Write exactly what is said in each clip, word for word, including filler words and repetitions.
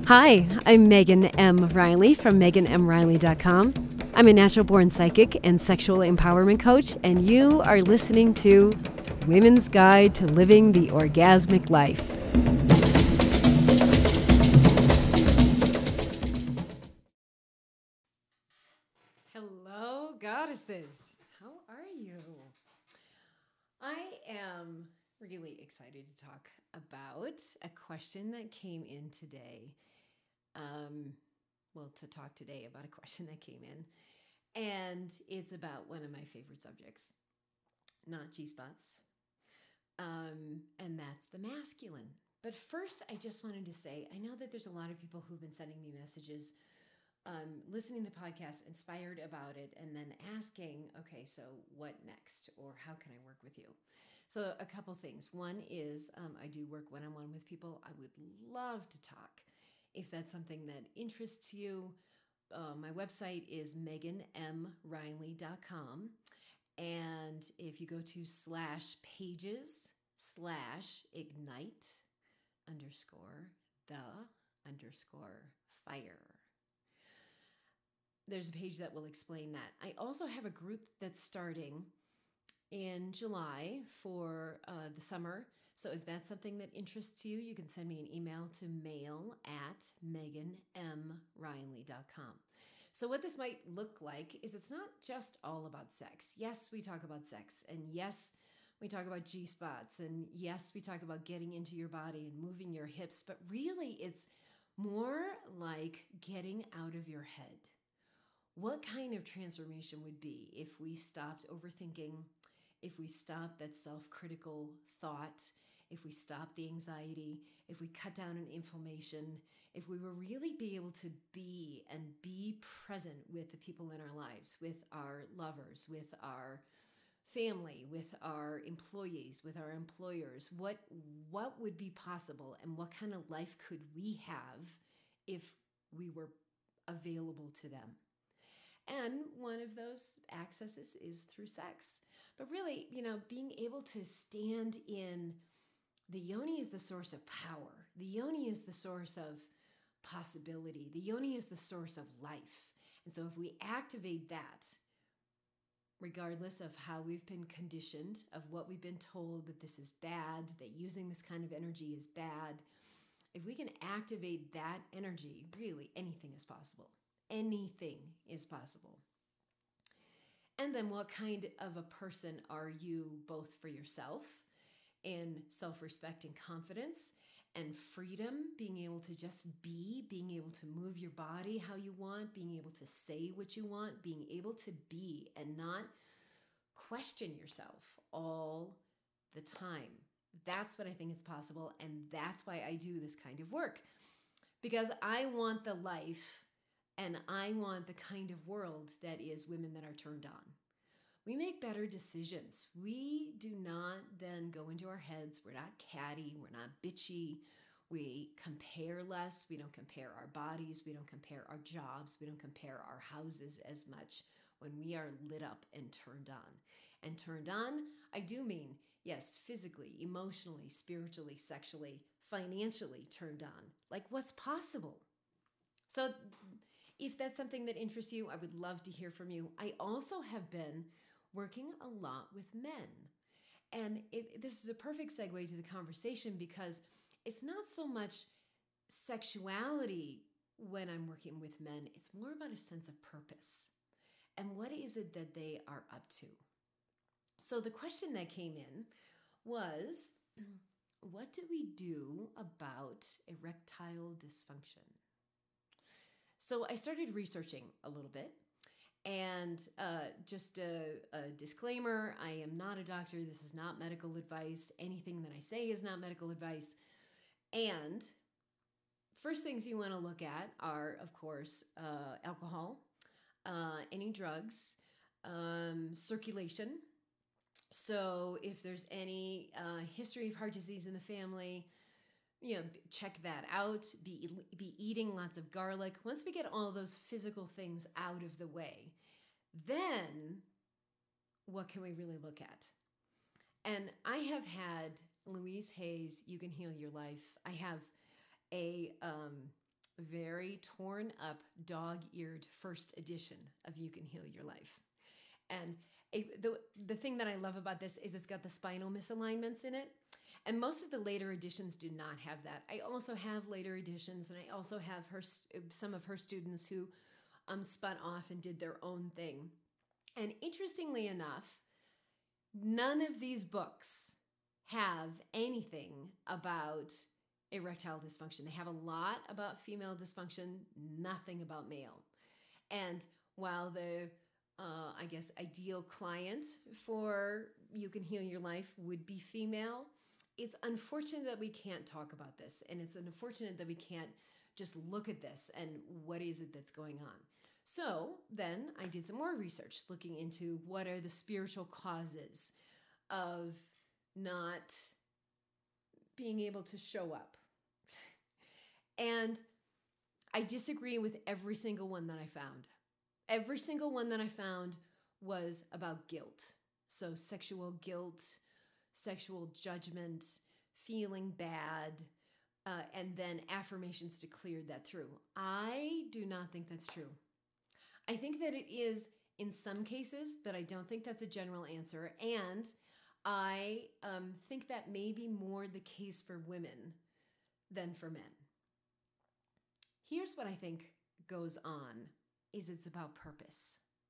Hi, I'm Megan M. Riley from megan m riley dot com. I'm a natural born psychic and sexual empowerment coach, and you are listening to Women's Guide to Living the Orgasmic Life. Hello, goddesses. How are you? I am really excited to talk about a question that came in today. Um, well, to talk today about a question that came in. And it's about one of my favorite subjects, not G-spots. Um, and that's the masculine. But first, I just wanted to say, I know that there's a lot of people who've been sending me messages, um, listening to the podcast, inspired about it, and then asking, okay, so what next? Or how can I work with you? So a couple things. One is um, I do work one-on-one with people. I would love to talk. If that's something that interests you, uh, my website is megan m riley dot com. And if you go to slash pages slash ignite underscore the underscore fire, there's a page that will explain that. I also have a group that's starting in July for uh, the summer. So if that's something that interests you, you can send me an email to mail at megan m riley dot com. So what this might look like is it's not just all about sex. Yes, we talk about sex, and yes, we talk about G-spots, and yes, we talk about getting into your body and moving your hips, but really it's more like getting out of your head. What kind of transformation would be if we stopped overthinking, if we stopped that self-critical thought, if we stopped the anxiety, if we cut down on inflammation, if we were really be able to be and be present with the people in our lives, with our lovers, with our family, with our employees, with our employers, what what would be possible, and what kind of life could we have if we were available to them? And one of those accesses is through sex. But really, you know, being able to stand in the yoni is the source of power. The yoni is the source of possibility. The yoni is the source of life. And so if we activate that, regardless of how we've been conditioned, of what we've been told that this is bad, that using this kind of energy is bad, if we can activate that energy, really anything is possible. Anything is possible. And then what kind of a person are you, both for yourself in self-respect and confidence and freedom, being able to just be, being able to move your body how you want, being able to say what you want, being able to be and not question yourself all the time. That's what I think is possible, and that's why I do this kind of work. Because I want the life and I want the kind of world that is women that are turned on. We make better decisions. We do not then go into our heads. We're not catty. We're not bitchy. We compare less. We don't compare our bodies. We don't compare our jobs. We don't compare our houses as much when we are lit up and turned on. And turned on, I do mean, yes, physically, emotionally, spiritually, sexually, financially turned on. Like, what's possible? So if that's something that interests you, I would love to hear from you. I also have been working a lot with men. And it, this is a perfect segue to the conversation because it's not so much sexuality when I'm working with men. It's more about a sense of purpose. And what is it that they are up to? So the question that came in was, what do we do about erectile dysfunction? So I started researching a little bit, and uh, just a, a disclaimer, I am not a doctor. This is not medical advice. Anything that I say is not medical advice. And first things you want to look at are, of course, uh, alcohol, uh, any drugs, um, circulation. So if there's any uh, history of heart disease in the family, you know, check that out. Be be eating lots of garlic. Once we get all those physical things out of the way, then what can we really look at? And I have had Louise Hay's You Can Heal Your Life. I have a um, very torn up, dog-eared first edition of You Can Heal Your Life. And a, the, the thing that I love about this is it's got the spinal misalignments in it. And most of the later editions do not have that. I also have later editions, and I also have her some of her students who um, spun off and did their own thing. And interestingly enough, none of these books have anything about erectile dysfunction. They have a lot about female dysfunction, nothing about male. And while the, uh, I guess, ideal client for You Can Heal Your Life would be female, it's unfortunate that we can't talk about this. And it's unfortunate that we can't just look at this and what is it that's going on. So then I did some more research looking into what are the spiritual causes of not being able to show up. And I disagree with every single one that I found. Every single one that I found was about guilt. So sexual guilt, sexual judgment, feeling bad, uh, and then affirmations to clear that through. I do not think that's true. I think that it is in some cases, but I don't think that's a general answer. And I um, think that may be more the case for women than for men. Here's what I think goes on, is it's about purpose.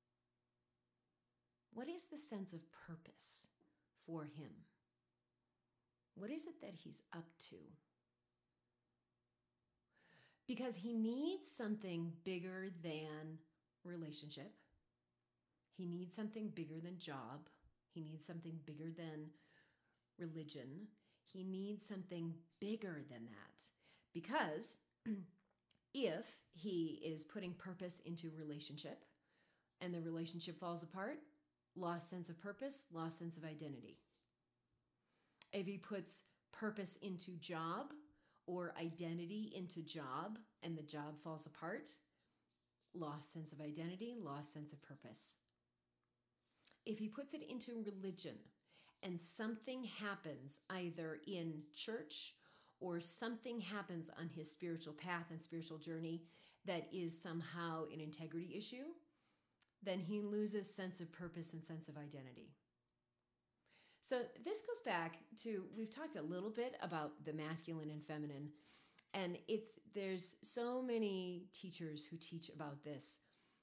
What is the sense of purpose for him? What is it that he's up to? Because he needs something bigger than relationship. He needs something bigger than job. He needs something bigger than religion. He needs something bigger than that. Because if he is putting purpose into relationship and the relationship falls apart, lost sense of purpose, lost sense of identity. If he puts purpose into job or identity into job and the job falls apart, lost sense of identity, lost sense of purpose. If he puts it into religion and something happens either in church or something happens on his spiritual path and spiritual journey that is somehow an integrity issue, then he loses sense of purpose and sense of identity. So this goes back to, we've talked a little bit about the masculine and feminine, and it's there's so many teachers who teach about this.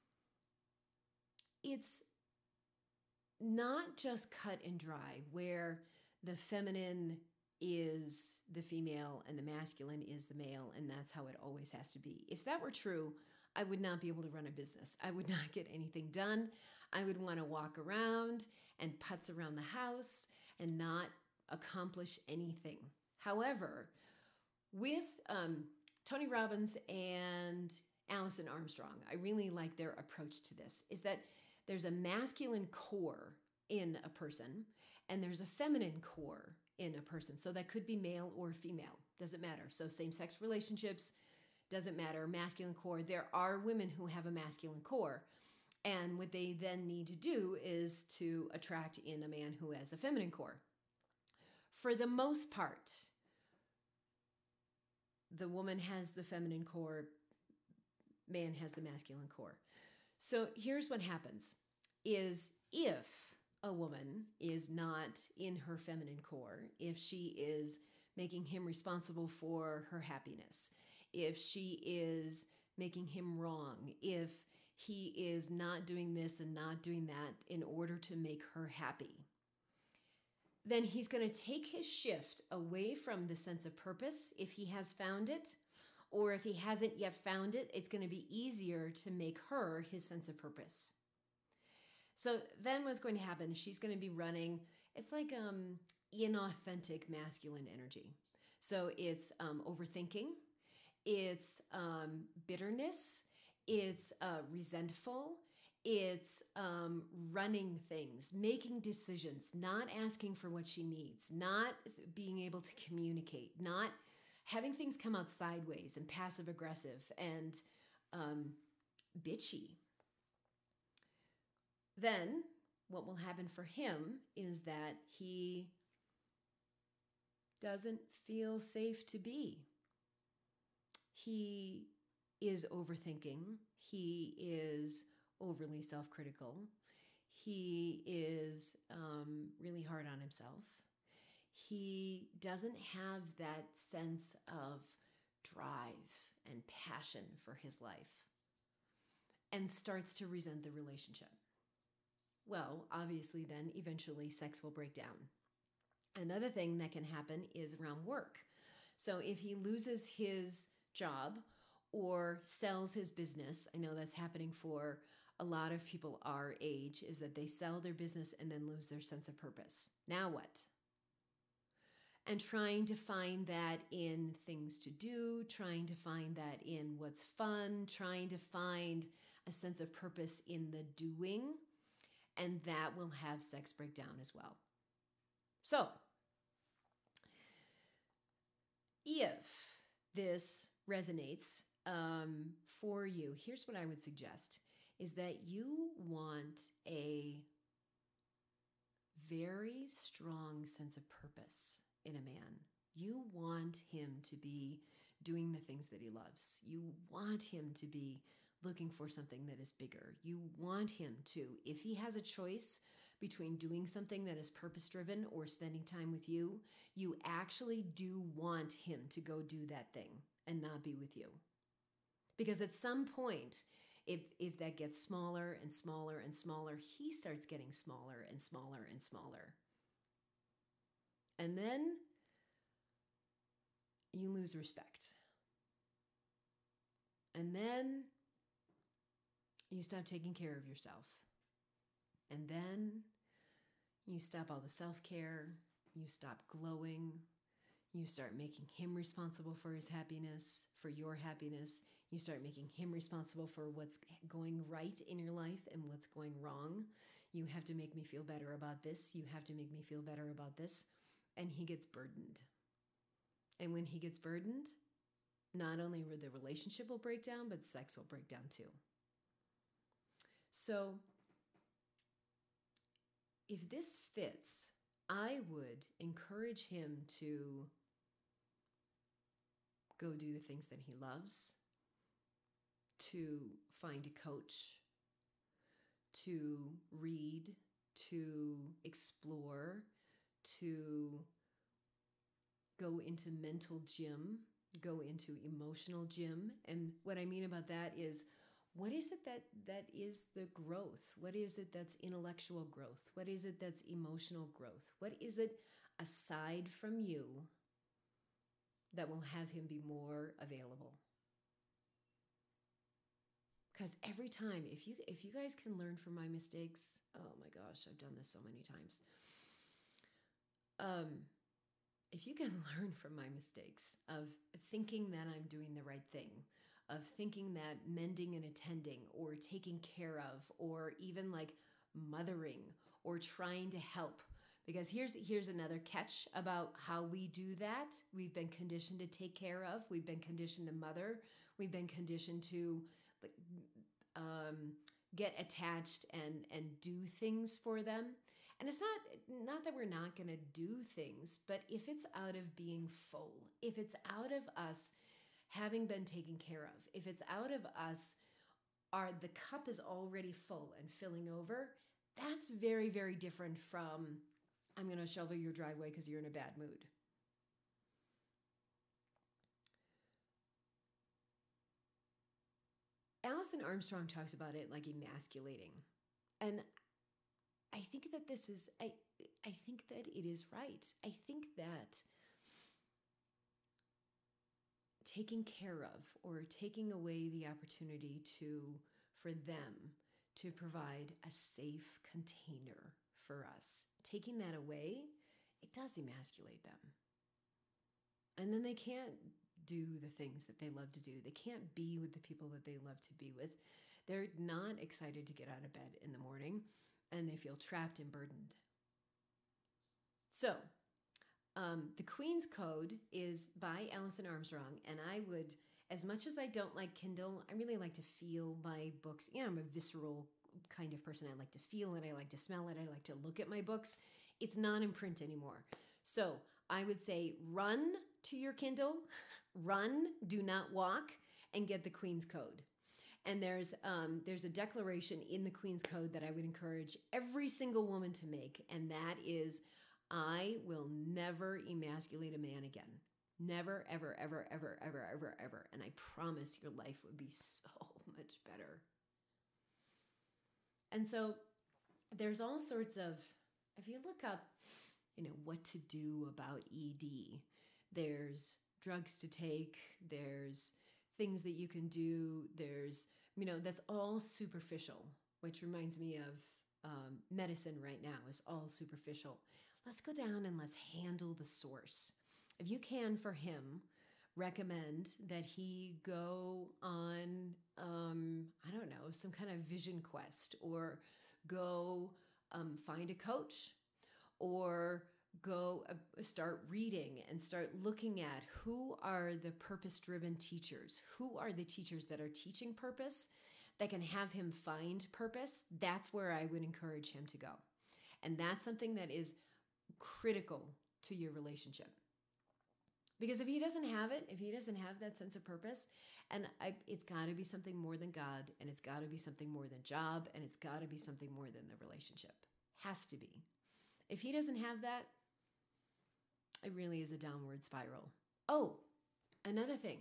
It's not just cut and dry, where the feminine is the female and the masculine is the male, and that's how it always has to be. If that were true, I would not be able to run a business. I would not get anything done. I would want to walk around and putz around the house and not accomplish anything. However, with um, Tony Robbins and Alison Armstrong, I really like their approach to this, is that there's a masculine core in a person and there's a feminine core in a person. So that could be male or female, doesn't matter. So same-sex relationships, doesn't matter, masculine core. There are women who have a masculine core. And what they then need to do is to attract in a man who has a feminine core. For the most part, the woman has the feminine core, man has the masculine core. So here's what happens, is if a woman is not in her feminine core, if she is making him responsible for her happiness, if she is making him wrong, if he is not doing this and not doing that in order to make her happy, then he's going to take his shift away from the sense of purpose if he has found it, or if he hasn't yet found it, it's going to be easier to make her his sense of purpose. So then what's going to happen, she's going to be running, it's like um, inauthentic masculine energy. So it's um, overthinking, it's um, bitterness, it's uh, resentful, it's um, running things, making decisions, not asking for what she needs, not being able to communicate, not having things come out sideways and passive aggressive and um, bitchy. Then what will happen for him is that he doesn't feel safe to be. He is overthinking. He is overly self critical. He is um, really hard on himself. He doesn't have that sense of drive and passion for his life and starts to resent the relationship. Well, obviously, then eventually sex will break down. Another thing that can happen is around work. So if he loses his job or sells his business, I know that's happening for a lot of people our age, is that they sell their business and then lose their sense of purpose. Now what? And trying to find that in things to do, trying to find that in what's fun, trying to find a sense of purpose in the doing, and that will have sex breakdown as well. So, if this resonates um, for you, here's what I would suggest, is that you want a very strong sense of purpose in a man. You want him to be doing the things that he loves. You want him to be looking for something that is bigger. You want him to, if he has a choice between doing something that is purpose-driven or spending time with you, you actually do want him to go do that thing and not be with you. Because at some point, if if that gets smaller and smaller and smaller, he starts getting smaller and smaller and smaller. And then you lose respect. And then you stop taking care of yourself. And then you stop all the self-care. You stop glowing. You start making him responsible for his happiness, for your happiness. You start making him responsible for what's going right in your life and what's going wrong. You have to make me feel better about this. You have to make me feel better about this. And he gets burdened. And when he gets burdened, not only will the relationship will break down, but sex will break down too. So if this fits, I would encourage him to go do the things that he loves, to find a coach, to read, to explore, to go into mental gym, go into emotional gym. And what I mean about that is, what is it that that is the growth? What is it that's intellectual growth? What is it that's emotional growth? What is it aside from you that will have him be more available? Because every time, if you if you guys can learn from my mistakes, oh my gosh, I've done this so many times. Um, if you can learn from my mistakes of thinking that I'm doing the right thing, of thinking that mending and attending or taking care of or even like mothering or trying to help, because here's here's another catch about how we do that. We've been conditioned to take care of. We've been conditioned to mother. We've been conditioned to like, um, get attached and and do things for them. And it's not not that we're not going to do things, but if it's out of being full, if it's out of us having been taken care of, if it's out of us, our the cup is already full and filling over, that's very, very different from, I'm going to shovel your driveway because you're in a bad mood. Alison Armstrong talks about it like emasculating. And I think that this is, I, I think that it is right. I think that taking care of or taking away the opportunity to, for them to provide a safe container for us, taking that away, it does emasculate them. And then they can't do the things that they love to do. They can't be with the people that they love to be with. They're not excited to get out of bed in the morning, and they feel trapped and burdened. So, um, the Queen's Code is by Alison Armstrong, and I would, as much as I don't like Kindle, I really like to feel my books. You know, I'm a visceral kind of person. I like to feel it. I like to smell it. I like to look at my books. It's not in print anymore. So I would say run to your Kindle, run, do not walk, and get the Queen's Code. And there's um, there's a declaration in the Queen's Code that I would encourage every single woman to make, and that is, I will never emasculate a man again. Never, ever, ever, ever, ever, ever, ever. And I promise your life would be so much better. And so there's all sorts of, if you look up, you know, what to do about E D, there's drugs to take, there's things that you can do, there's, you know, that's all superficial, which reminds me of um, medicine right now is all superficial. Let's go down and let's handle the source. If you can, for him, recommend that he go on, um, I don't know, some kind of vision quest, or go um, find a coach, or go uh, start reading and start looking at who are the purpose-driven teachers, who are the teachers that are teaching purpose, that can have him find purpose. That's where I would encourage him to go. And that's something that is critical to your relationship. Because if he doesn't have it, if he doesn't have that sense of purpose, and I, it's got to be something more than God, and it's got to be something more than job, and it's got to be something more than the relationship. Has to be. If he doesn't have that, it really is a downward spiral. Oh, another thing.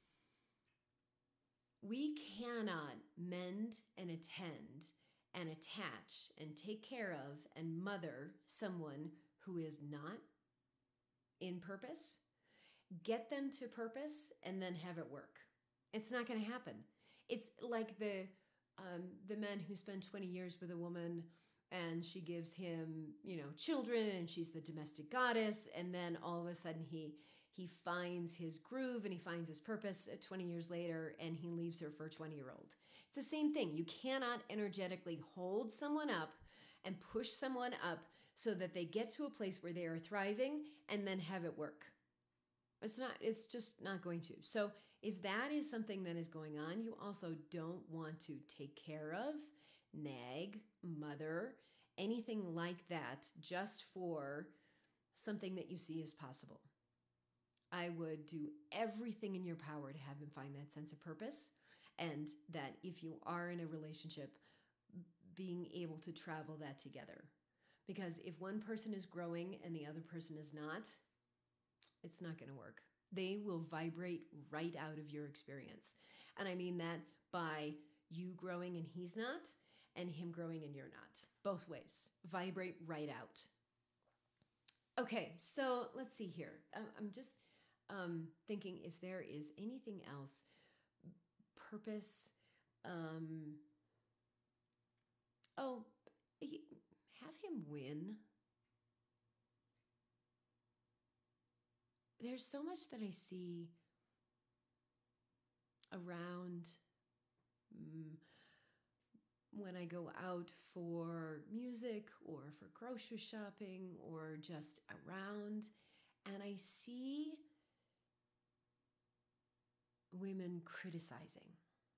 We cannot mend and attend and attach and take care of and mother someone who is not in purpose, get them to purpose, and then have it work. It's not going to happen. It's like the um, the men who spend twenty years with a woman, and she gives him, you know, children, and she's the domestic goddess, and then all of a sudden he he finds his groove and he finds his purpose twenty years later, and he leaves her for a twenty-year-old. It's the same thing. You cannot energetically hold someone up and push someone up so that they get to a place where they are thriving and then have it work. It's not, it's just not going to. So if that is something that is going on, you also don't want to take care of, nag, mother, anything like that, just for something that you see as possible. I would do everything in your power to have him find that sense of purpose, and that if you are in a relationship, being able to travel that together. Because if one person is growing and the other person is not, it's not going to work. They will vibrate right out of your experience. And I mean that by you growing and he's not, and him growing and you're not. Both ways. Vibrate right out. Okay, so let's see here. I'm just um, thinking if there is anything else. Purpose. Um, oh, have him win. There's so much that I see around um, when I go out for music or for grocery shopping or just around, and I see women criticizing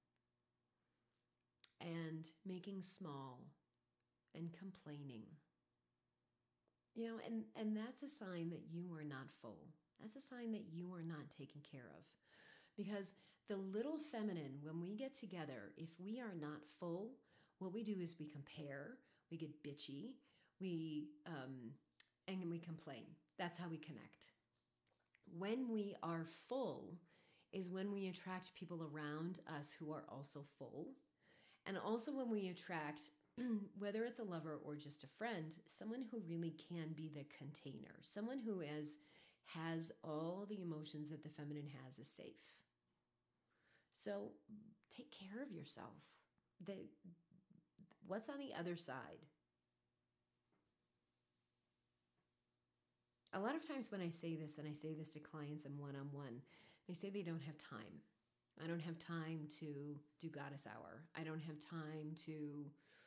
and making small and complaining. You know, and, and that's a sign that you are not full. That's a sign that you are not taken care of. Because the little feminine, when we get together, if we are not full, what we do is we compare, we get bitchy, we um, and we complain. That's how we connect. When we are full is when we attract people around us who are also full. And also when we attract, whether it's a lover or just a friend, someone who really can be the container, someone who is, has all the emotions that the feminine has is safe. So take care of yourself. The, what's on the other side? A lot of times when I say this, and I say this to clients in one-on-one, they say they don't have time. I don't have time to do Goddess Hour. I don't have time to,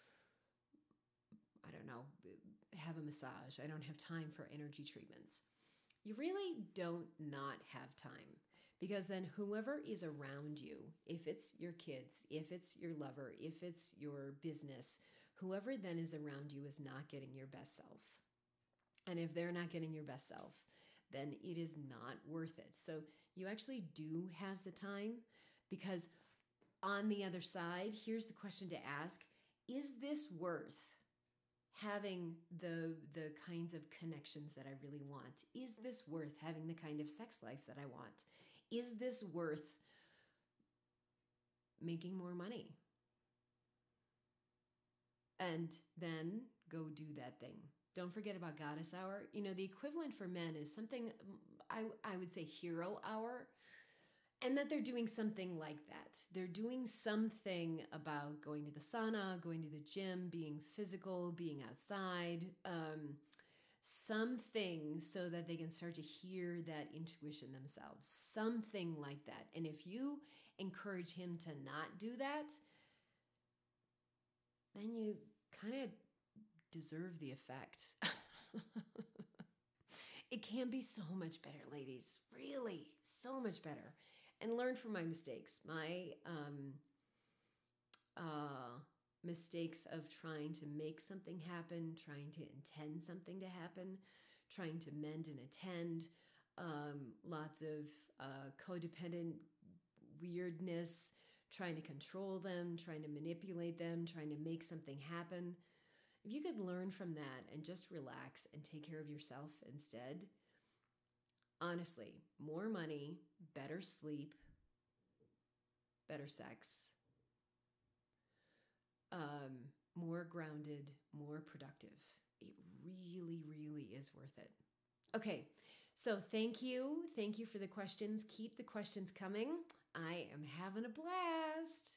I don't know, have a massage. I don't have time for energy treatments. You really don't not have time, because then whoever is around you, if it's your kids, if it's your lover, if it's your business, whoever then is around you is not getting your best self. And if they're not getting your best self, then it is not worth it. So you actually do have the time, Because on the other side, here's the question to ask: is this worth having the the kinds of connections that I really want? Is this worth having the kind of sex life that I want? Is this worth making more money? And then go do that thing. Don't forget about Goddess Hour. You know, the equivalent for men is something, I, I would say Hero Hour, and that they're doing something like that. They're doing something about going to the sauna, going to the gym, being physical, being outside, um, something so that they can start to hear that intuition themselves, something like that. And if you encourage him to not do that, then you kind of deserve the effect. It can be so much better, ladies. Really, so much better. And learn from my mistakes. My um, uh, mistakes of trying to make something happen, trying to intend something to happen, trying to mend and attend, um, lots of uh, codependent weirdness, trying to control them, trying to manipulate them, trying to make something happen. If you could learn from that and just relax and take care of yourself instead, honestly, more money, better sleep, better sex, um, more grounded, more productive. It really, really is worth it. Okay, so thank you. Thank you for the questions. Keep the questions coming. I am having a blast.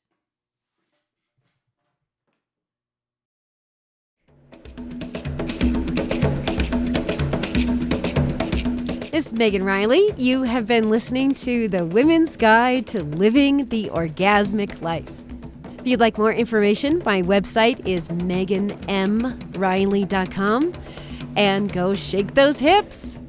This is Megan Riley. You have been listening to the Women's Guide to Living the Orgasmic Life. If you'd like more information, my website is megan m riley dot com. And go shake those hips.